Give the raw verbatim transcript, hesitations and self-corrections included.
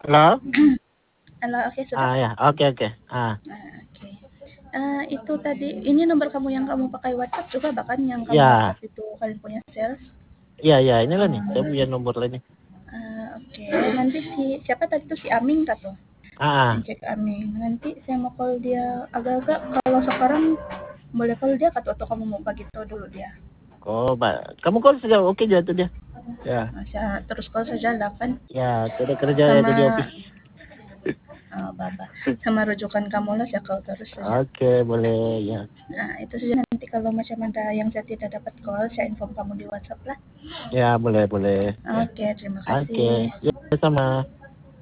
Halo? Halo, oke sudah? Ah, ya, oke oke. Ah. Ah, oke. Eh, itu tadi, ini nomor kamu yang kamu pakai WhatsApp juga bahkan yang kamu Ya, WhatsApp itu kalian punya sales? iya iya inilah nih, saya punya Hmm, nomor lainnya. ah, oke. Nanti si siapa tadi tuh si Aming kah tuh? Ah, Ngecek Aming. Nanti saya mau call dia agak-agak kalau sekarang boleh call dia kah tuh atau kamu mau bagi tahu dulu dia? oh, Mbak, kamu kok sudah oke juga tuh dia. Ya, Masa terus call saja lah kan ya, tidak kerja ya sama di office. uh, Baba sama rujukan kamu lah saya call terus saja. Oke, boleh ya. Nah, itu saja nanti kalau macam ada yang saya tidak dapat call, saya inform kamu di WhatsApp lah. Ya, boleh boleh. Ya. Oke, terima Oke, kasih. ya sama.